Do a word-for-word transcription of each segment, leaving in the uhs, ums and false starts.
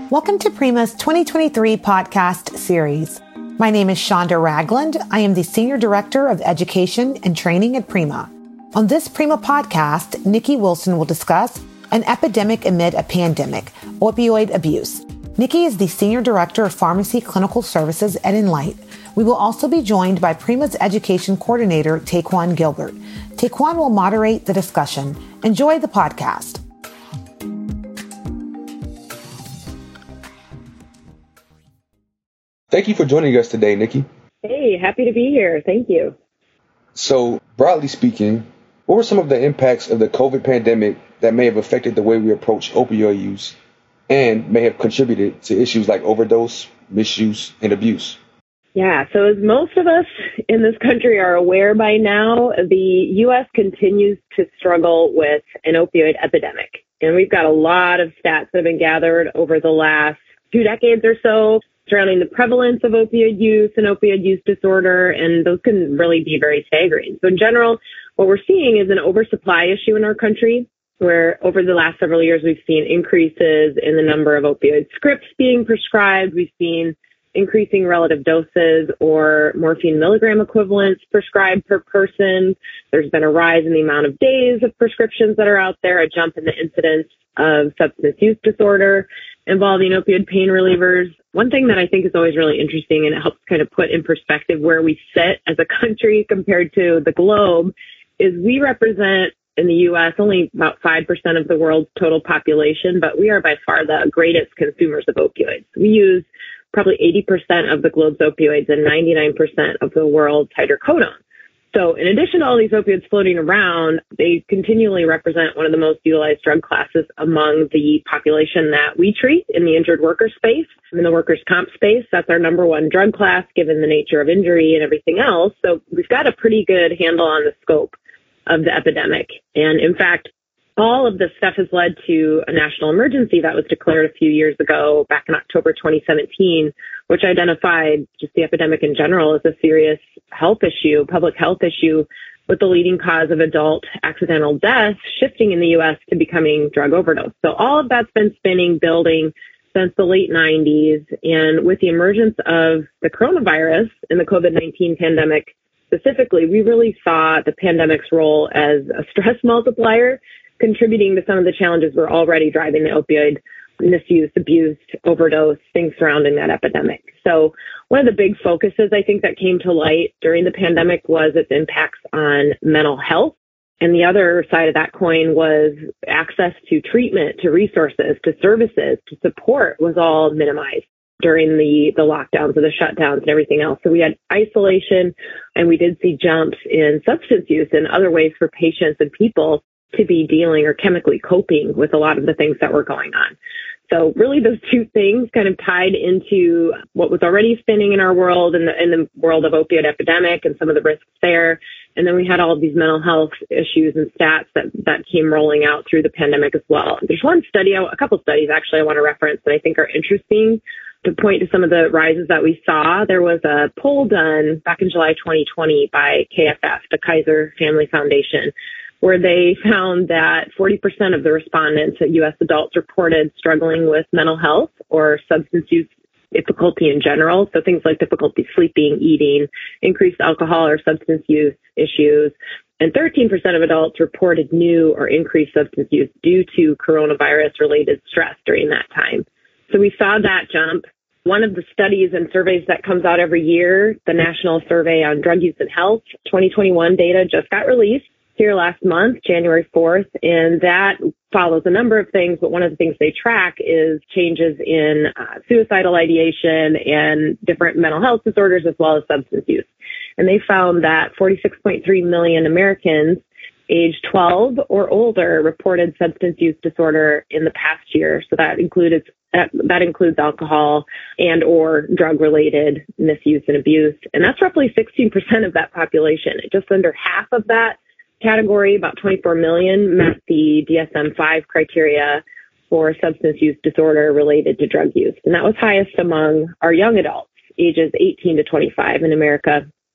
Welcome to Prima's twenty twenty-three podcast series. My name is Shonda Ragland. I am the Senior Director of Education and Training at Prima. On this Prima podcast, Nikki Wilson will discuss an epidemic amid a pandemic, opioid abuse. Nikki is the Senior Director of Pharmacy Clinical Services at Enlight. We will also be joined by Prima's Education Coordinator, Taquan Gilbert. Taquan will moderate the discussion. Enjoy the podcast. Thank you for joining us today, Nikki. Hey, happy to be here. Thank you. So, broadly speaking, what were some of the impacts of the COVID pandemic that may have affected the way we approach opioid use and may have contributed to issues like overdose, misuse, and abuse? Yeah, so as most of us in this country are aware by now, the U S continues to struggle with an opioid epidemic. And we've got a lot of stats that have been gathered over the last two decades or so surrounding the prevalence of opioid use and opioid use disorder, and those can really be very staggering. So in general, what we're seeing is an oversupply issue in our country, where over the last several years, we've seen increases in the number of opioid scripts being prescribed. We've seen increasing relative doses or morphine milligram equivalents prescribed per person. There's been a rise in the amount of days of prescriptions that are out there, a jump in the incidence of substance use disorder involving opioid pain relievers. One thing that I think is always really interesting, and it helps kind of put in perspective where we sit as a country compared to the globe, is we represent in the U S only about five percent of the world's total population, but we are by far the greatest consumers of opioids. We use probably eighty percent of the globe's opioids and ninety-nine percent of the world's hydrocodone. So in addition to all these opioids floating around, they continually represent one of the most utilized drug classes among the population that we treat in the injured worker space, in the workers' comp space. That's our number one drug class, given the nature of injury and everything else. So we've got a pretty good handle on the scope of the epidemic. And in fact, all of this stuff has led to a national emergency that was declared a few years ago, back in October twenty seventeen, which identified just the epidemic in general as a serious health issue, public health issue, with the leading cause of adult accidental death shifting in the U S to becoming drug overdose. So all of that's been spinning, building since the late nineties. And with the emergence of the coronavirus and the COVID nineteen pandemic specifically, we really saw the pandemic's role as a stress multiplier, contributing to some of the challenges we're already driving the opioid misuse, abuse, overdose, things surrounding that epidemic. So one of the big focuses I think that came to light during the pandemic was its impacts on mental health. And the other side of that coin was access to treatment, to resources, to services, to support was all minimized during the, the lockdowns and the shutdowns and everything else. So we had isolation, and we did see jumps in substance use and other ways for patients and people to be dealing or chemically coping with a lot of the things that were going on. So really those two things kind of tied into what was already spinning in our world and the, in the world of opioid epidemic and some of the risks there. And then we had all of these mental health issues and stats that, that came rolling out through the pandemic as well. There's one study, a couple studies actually I want to reference that I think are interesting to point to some of the rises that we saw. There was a poll done back in July twenty twenty by K F F, the Kaiser Family Foundation, where they found that forty percent of the respondents, U S adults, reported struggling with mental health or substance use difficulty in general. So things like difficulty sleeping, eating, increased alcohol or substance use issues. And thirteen percent of adults reported new or increased substance use due to coronavirus-related stress during that time. So we saw that jump. One of the studies and surveys that comes out every year, the National Survey on Drug Use and Health, twenty twenty-one data just got released here last month, January fourth, and that follows a number of things, but one of the things they track is changes in uh, suicidal ideation and different mental health disorders as well as substance use. And they found that forty-six point three million Americans aged twelve or older reported substance use disorder in the past year. So that included that, that includes alcohol and or drug-related misuse and abuse. And that's roughly sixteen percent of that population. Just under half of that category, about twenty-four million, met the D S M five criteria for substance use disorder related to drug use. And that was highest among our young adults, ages eighteen to twenty-five in America.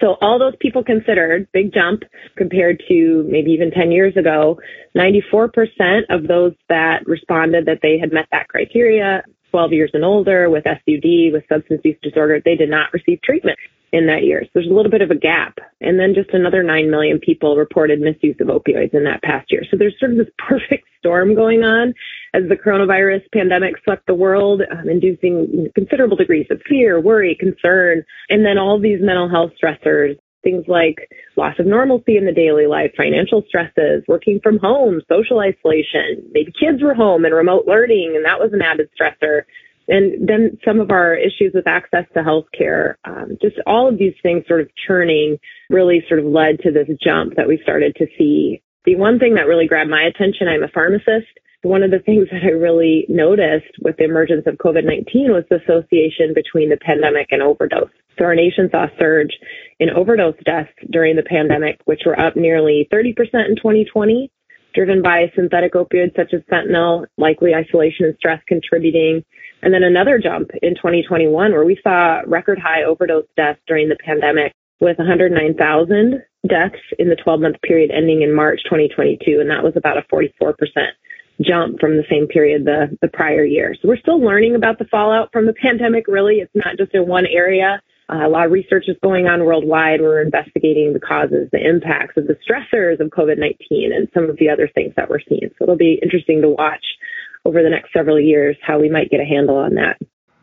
So all those people considered, big jump compared to maybe even ten years ago, ninety-four percent of those that responded that they had met that criteria, twelve years and older, with S U D, with substance use disorder, they did not receive treatment in that year. So there's a little bit of a gap. And then just another nine million people reported misuse of opioids in that past year. So there's sort of this perfect storm going on as the coronavirus pandemic swept the world, um, inducing considerable degrees of fear, worry, concern, and then all these mental health stressors, things like loss of normalcy in the daily life, financial stresses, working from home, social isolation, maybe kids were home and remote learning, and that was an added stressor. And then some of our issues with access to healthcare, um, just all of these things sort of churning really sort of led to this jump that we started to see. The one thing that really grabbed my attention, I'm a pharmacist. One of the things that I really noticed with the emergence of COVID nineteen was the association between the pandemic and overdose. So our nation saw a surge in overdose deaths during the pandemic, which were up nearly thirty percent in twenty twenty, driven by synthetic opioids such as fentanyl, likely isolation and stress contributing. And then another jump in twenty twenty-one where we saw record high overdose deaths during the pandemic with one hundred nine thousand deaths in the twelve-month period ending in March twenty twenty-two. And that was about a forty-four percent jump from the same period the, the prior year. So we're still learning about the fallout from the pandemic, really. It's not just in one area. Uh, a lot of research is going on worldwide. We're investigating the causes, the impacts of the stressors of COVID nineteen and some of the other things that we're seeing. So it'll be interesting to watch over the next several years how we might get a handle on that.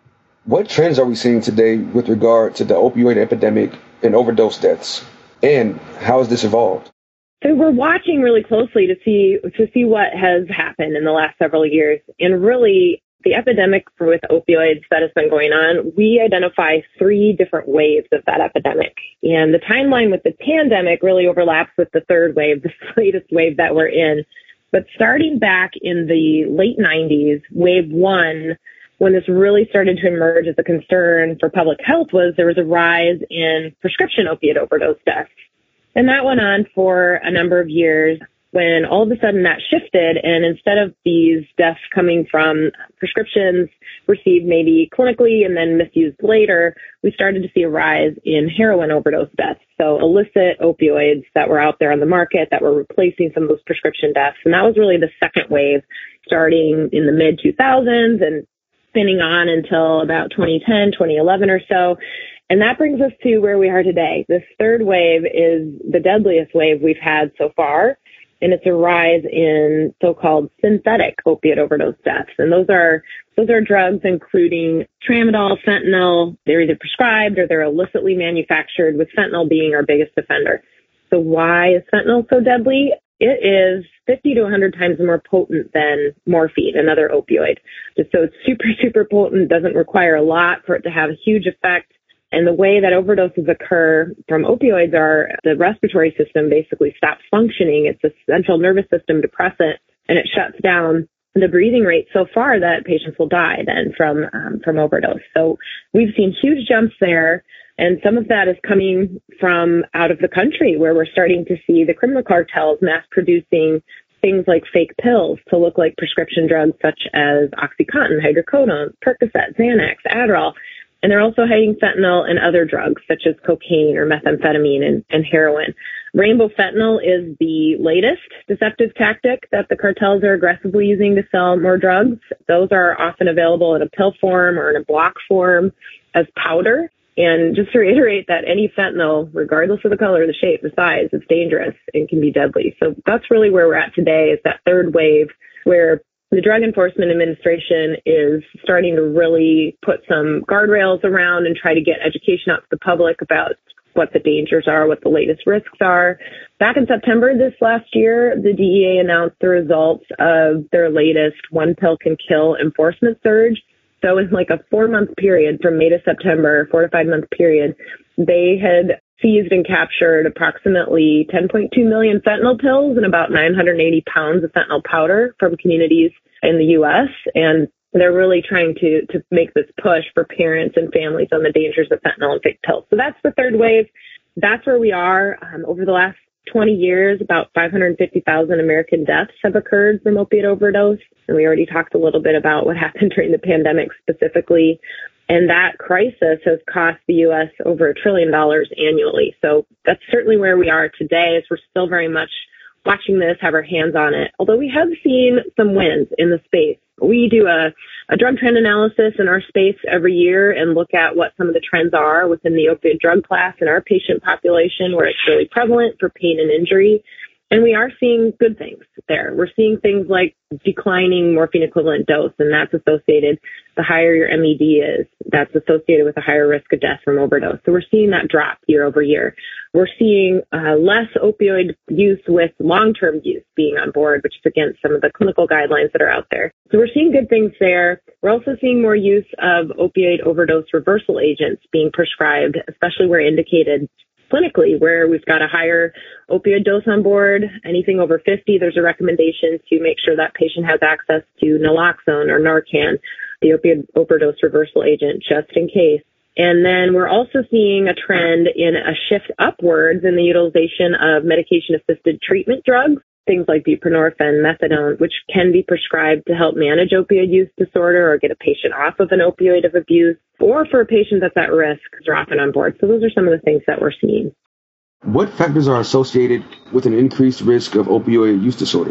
What trends are we seeing today with regard to the opioid epidemic and overdose deaths? And how has this evolved? So we're watching really closely to see to see what has happened in the last several years. And really, the epidemic with opioids that has been going on, we identify three different waves of that epidemic. And the timeline with the pandemic really overlaps with the third wave, the latest wave that we're in. But starting back in the late nineties, wave one, when this really started to emerge as a concern for public health, was there was a rise in prescription opiate overdose deaths. And that went on for a number of years when all of a sudden that shifted. And instead of these deaths coming from prescriptions received maybe clinically and then misused later, we started to see a rise in heroin overdose deaths. So illicit opioids that were out there on the market that were replacing some of those prescription deaths. And that was really the second wave starting in the mid two thousands and spinning on until about twenty ten, twenty eleven or so. And that brings us to where we are today. This third wave is the deadliest wave we've had so far, and it's a rise in so-called synthetic opiate overdose deaths. And those are those are drugs including tramadol, fentanyl. They're either prescribed or they're illicitly manufactured, with fentanyl being our biggest offender. So why is fentanyl so deadly? It is fifty to one hundred times more potent than morphine, another opioid. Just so it's super, super potent, doesn't require a lot for it to have a huge effect. And the way that overdoses occur from opioids are the respiratory system basically stops functioning. It's a central nervous system depressant, and it shuts down the breathing rate so far that patients will die then from um, from overdose. So we've seen huge jumps there, and some of that is coming from out of the country, where we're starting to see the criminal cartels mass producing things like fake pills to look like prescription drugs such as OxyContin, hydrocodone, Percocet, Xanax, Adderall. And they're also hiding fentanyl and other drugs such as cocaine or methamphetamine and, and heroin. Rainbow fentanyl is the latest deceptive tactic that the cartels are aggressively using to sell more drugs. Those are often available in a pill form or in a block form as powder. And just to reiterate that any fentanyl, regardless of the color, the shape, the size, it's dangerous and can be deadly. So that's really where we're at today, is that third wave where the Drug Enforcement Administration is starting to really put some guardrails around and try to get education out to the public about what the dangers are, what the latest risks are. Back in September this last year, the D E A announced the results of their latest One Pill Can Kill enforcement surge. So in like a four-month period from May to September, four to five-month period, they had seized and captured approximately ten point two million fentanyl pills and about nine hundred eighty pounds of fentanyl powder from communities in the U S. And they're really trying to, to make this push for parents and families on the dangers of fentanyl and fake pills. So that's the third wave. That's where we are. Um, over the last twenty years, about five hundred fifty thousand American deaths have occurred from opiate overdose. And we already talked a little bit about what happened during the pandemic specifically. And that crisis has cost the U S over a trillion dollars annually. So that's certainly where we are today, is we're still very much watching this, have our hands on it. Although we have seen some wins in the space. We do a, a drug trend analysis in our space every year and look at what some of the trends are within the opioid drug class in our patient population where it's really prevalent for pain and injury. And we are seeing good things there. We're seeing things like declining morphine equivalent dose, and that's associated, the higher your M E D is, that's associated with a higher risk of death from overdose. So we're seeing that drop year over year. We're seeing uh, less opioid use with long-term use being on board, which is against some of the clinical guidelines that are out there. So we're seeing good things there. We're also seeing more use of opioid overdose reversal agents being prescribed, especially where indicated clinically, where we've got a higher opioid dose on board. Anything over fifty, there's a recommendation to make sure that patient has access to naloxone or Narcan, the opioid overdose reversal agent, just in case. And then we're also seeing a trend in a shift upwards in the utilization of medication-assisted treatment drugs, things like buprenorphine, methadone, which can be prescribed to help manage opioid use disorder or get a patient off of an opioid of abuse, or for a patient that's at risk, they're often on board. So those are some of the things that we're seeing. What factors are associated with an increased risk of opioid use disorder?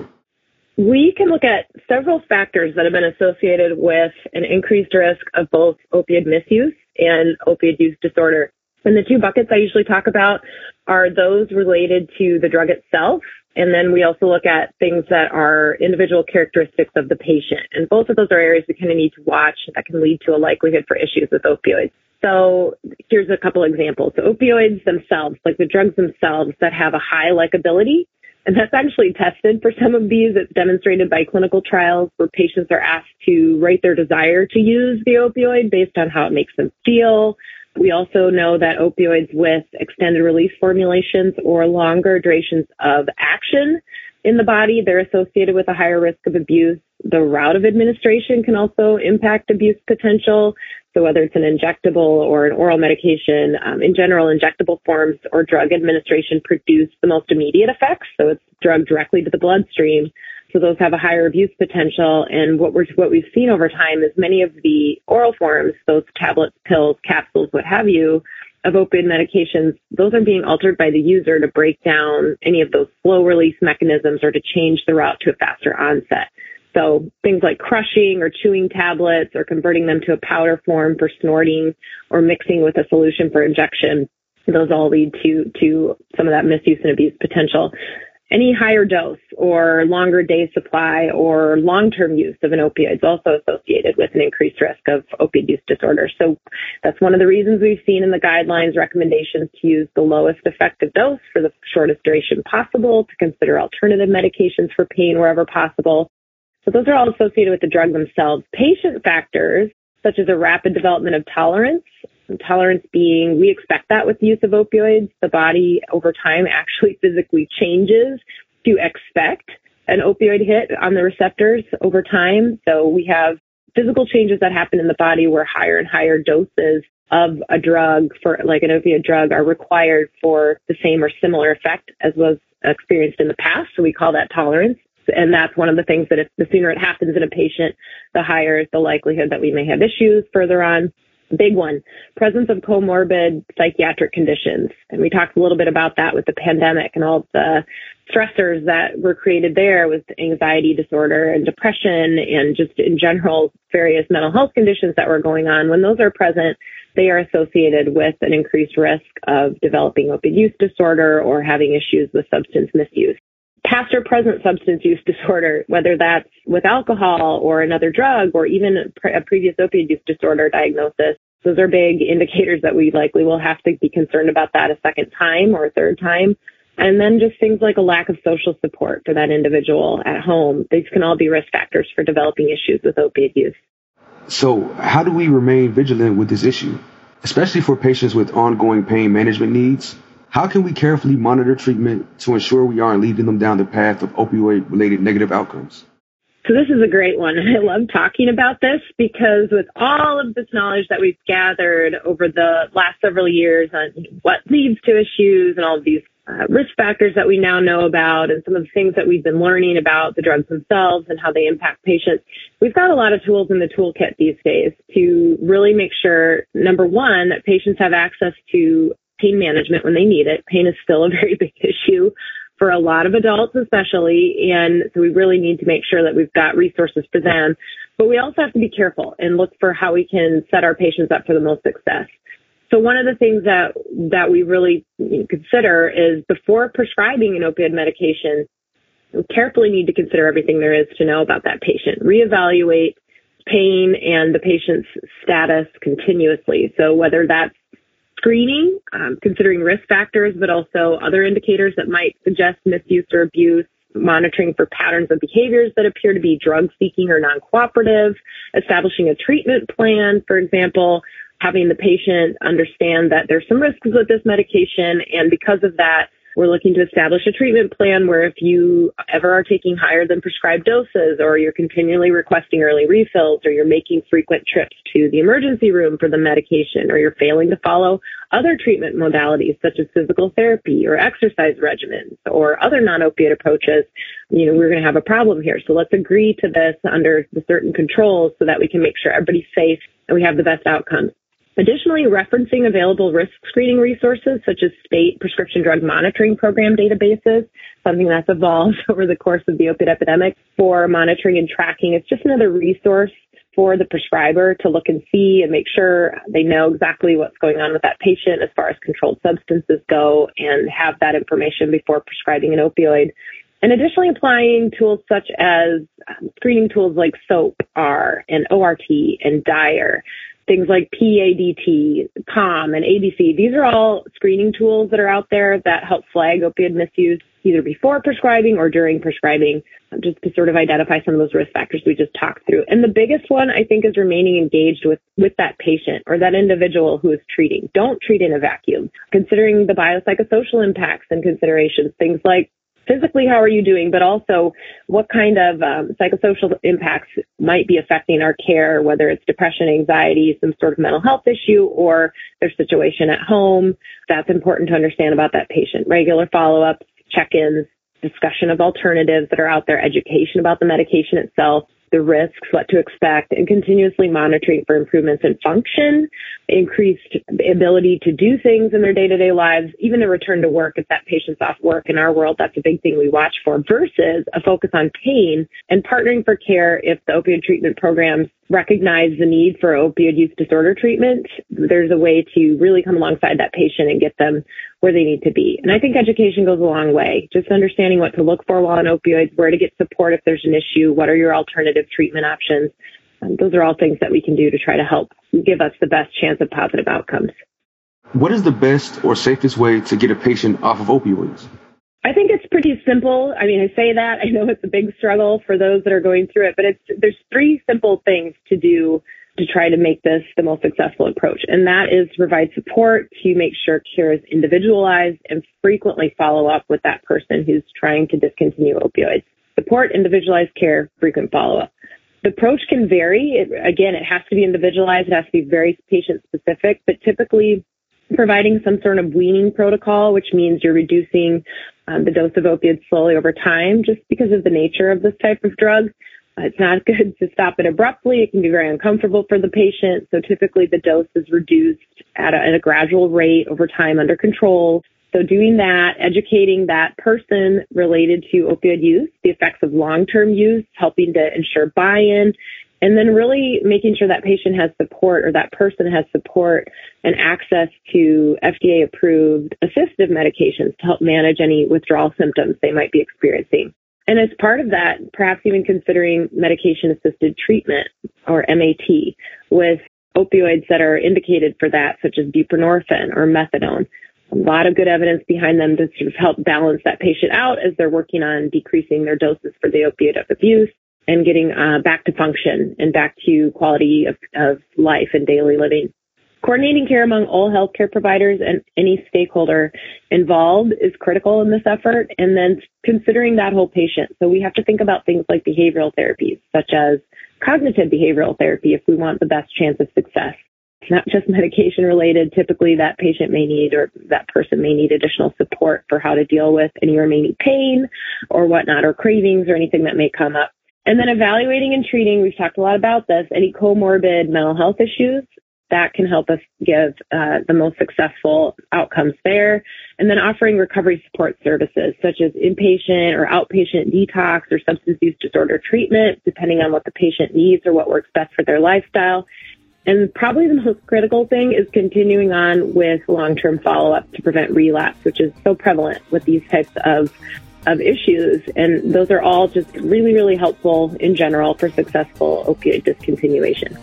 We can look at several factors that have been associated with an increased risk of both opioid misuse and opioid use disorder. And the two buckets I usually talk about are those related to the drug itself. And then we also look at things that are individual characteristics of the patient. And both of those are areas we kind of need to watch that can lead to a likelihood for issues with opioids. So here's a couple examples. So opioids themselves, like the drugs themselves that have a high likability, and that's actually tested for some of these. It's demonstrated by clinical trials where patients are asked to rate their desire to use the opioid based on how it makes them feel. We also know that opioids with extended release formulations or longer durations of action in the body, they're associated with a higher risk of abuse. The route of administration can also impact abuse potential. So whether it's an injectable or an oral medication, um, in general, injectable forms or drug administration produce the most immediate effects. So it's drugged directly to the bloodstream. So those have a higher abuse potential. And what we're, what we've seen over time is many of the oral forms, those tablets, pills, capsules, what have you, of opioid medications, those are being altered by the user to break down any of those slow release mechanisms or to change the route to a faster onset. So things like crushing or chewing tablets or converting them to a powder form for snorting or mixing with a solution for injection, those all lead to, to some of that misuse and abuse potential. Any higher dose or longer day supply or long-term use of an opioid is also associated with an increased risk of opioid use disorder. So that's one of the reasons we've seen in the guidelines recommendations to use the lowest effective dose for the shortest duration possible, to consider alternative medications for pain wherever possible. So those are all associated with the drug themselves. Patient factors, such as a rapid development of tolerance, tolerance being, we expect that with the use of opioids, the body over time actually physically changes to expect an opioid hit on the receptors over time. So we have physical changes that happen in the body where higher and higher doses of a drug, for like an opioid drug, are required for the same or similar effect as was experienced in the past. So we call that tolerance. And that's one of the things that if the sooner it happens in a patient, the higher is the likelihood that we may have issues further on. Big one, presence of comorbid psychiatric conditions. And we talked a little bit about that with the pandemic and all the stressors that were created there with anxiety disorder and depression and just in general various mental health conditions that were going on. When those are present, they are associated with an increased risk of developing opioid use disorder or having issues with substance misuse. Past or present substance use disorder, whether that's with alcohol or another drug or even a previous opioid use disorder diagnosis, those are big indicators that we likely will have to be concerned about that a second time or a third time. And then just things like a lack of social support for that individual at home. These can all be risk factors for developing issues with opioid use. So how do we remain vigilant with this issue, especially for patients with ongoing pain management needs? How can we carefully monitor treatment to ensure we aren't leading them down the path of opioid-related negative outcomes? So this is a great one. I love talking about this because with all of this knowledge that we've gathered over the last several years on what leads to issues and all of these uh, risk factors that we now know about and some of the things that we've been learning about the drugs themselves and how they impact patients, we've got a lot of tools in the toolkit these days to really make sure, number one, that patients have access to pain management when they need it. Pain is still a very big issue for a lot of adults especially, and so we really need to make sure that we've got resources for them. But we also have to be careful and look for how we can set our patients up for the most success. So one of the things that that we really consider is before prescribing an opioid medication, we carefully need to consider everything there is to know about that patient, reevaluate pain and the patient's status continuously. So whether that's screening, um, considering risk factors, but also other indicators that might suggest misuse or abuse, monitoring for patterns of behaviors that appear to be drug-seeking or non-cooperative, establishing a treatment plan, for example, having the patient understand that there's some risks with this medication, and because of that, we're looking to establish a treatment plan where if you ever are taking higher than prescribed doses, or you're continually requesting early refills, or you're making frequent trips to the emergency room for the medication, or you're failing to follow other treatment modalities such as physical therapy or exercise regimens or other non-opiate approaches, you know, we're going to have a problem here. So let's agree to this under the certain controls so that we can make sure everybody's safe and we have the best outcomes. Additionally, referencing available risk screening resources such as state prescription drug monitoring program databases, something that's evolved over the course of the opioid epidemic for monitoring and tracking. It's just another resource for the prescriber to look and see and make sure they know exactly what's going on with that patient as far as controlled substances go and have that information before prescribing an opioid. And additionally, applying tools such as um, screening tools like SOAP R and O R T and Dire, things like P A D T, CALM, and A B C. These are all screening tools that are out there that help flag opioid misuse either before prescribing or during prescribing, just to sort of identify some of those risk factors we just talked through. And the biggest one, I think, is remaining engaged with, with that patient or that individual who is treating. Don't treat in a vacuum. Considering the biopsychosocial impacts and considerations, things like physically, how are you doing, but also what kind of um, psychosocial impacts might be affecting our care, whether it's depression, anxiety, some sort of mental health issue, or their situation at home. That's important to understand about that patient. Regular follow-ups, check-ins, discussion of alternatives that are out there, education about the medication itself, the risks, what to expect, and continuously monitoring for improvements in function, increased ability to do things in their day-to-day lives, even a return to work if that patient's off work. In our world, that's a big thing we watch for, versus a focus on pain and partnering for care if the opioid treatment programs recognize the need for opioid use disorder treatment. There's a way to really come alongside that patient and get them where they need to be. And I think education goes a long way. Just understanding what to look for while on opioids, where to get support if there's an issue, what are your alternative treatment options. Um, those are all things that we can do to try to help give us the best chance of positive outcomes. What is the best or safest way to get a patient off of opioids? I think it's pretty simple. I mean, I say that. I know it's a big struggle for those that are going through it, but it's there's three simple things to do to try to make this the most successful approach. And that is to provide support, to make sure care is individualized, and frequently follow up with that person who's trying to discontinue opioids. Support, individualized care, frequent follow-up. The approach can vary. It, again, it has to be individualized. It has to be very patient-specific, but typically providing some sort of weaning protocol, which means you're reducing um, the dose of opioids slowly over time just because of the nature of this type of drug. Uh, it's not good to stop it abruptly. It can be very uncomfortable for the patient. So typically the dose is reduced at a, at a gradual rate over time under control. So doing that, educating that person related to opioid use, the effects of long-term use, helping to ensure buy-in, and then really making sure that patient has support or that person has support and access to F D A-approved assistive medications to help manage any withdrawal symptoms they might be experiencing. And as part of that, perhaps even considering medication-assisted treatment, or M A T, with opioids that are indicated for that, such as buprenorphine or methadone. A lot of good evidence behind them to sort of help balance that patient out as they're working on decreasing their doses for the opiate of abuse and getting uh, back to function and back to quality of, of life and daily living. Coordinating care among all healthcare providers and any stakeholder involved is critical in this effort, and then considering that whole patient. So we have to think about things like behavioral therapies, such as cognitive behavioral therapy, if we want the best chance of success. It's not just medication related. Typically that patient may need, or that person may need additional support for how to deal with any remaining pain or whatnot, or cravings or anything that may come up. And then evaluating and treating, we've talked a lot about this, any comorbid mental health issues. That can help us give uh, the most successful outcomes there. And then offering recovery support services such as inpatient or outpatient detox or substance use disorder treatment, depending on what the patient needs or what works best for their lifestyle. And probably the most critical thing is continuing on with long-term follow-up to prevent relapse, which is so prevalent with these types of of issues. And those are all just really, really helpful in general for successful opioid discontinuation.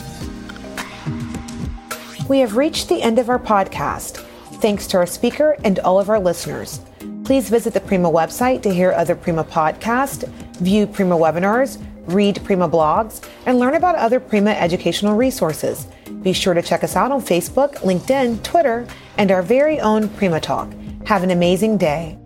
We have reached the end of our podcast. Thanks to our speaker and all of our listeners. Please visit the Prima website to hear other Prima podcasts, view Prima webinars, read Prima blogs, and learn about other Prima educational resources. Be sure to check us out on Facebook, LinkedIn, Twitter, and our very own Prima Talk. Have an amazing day.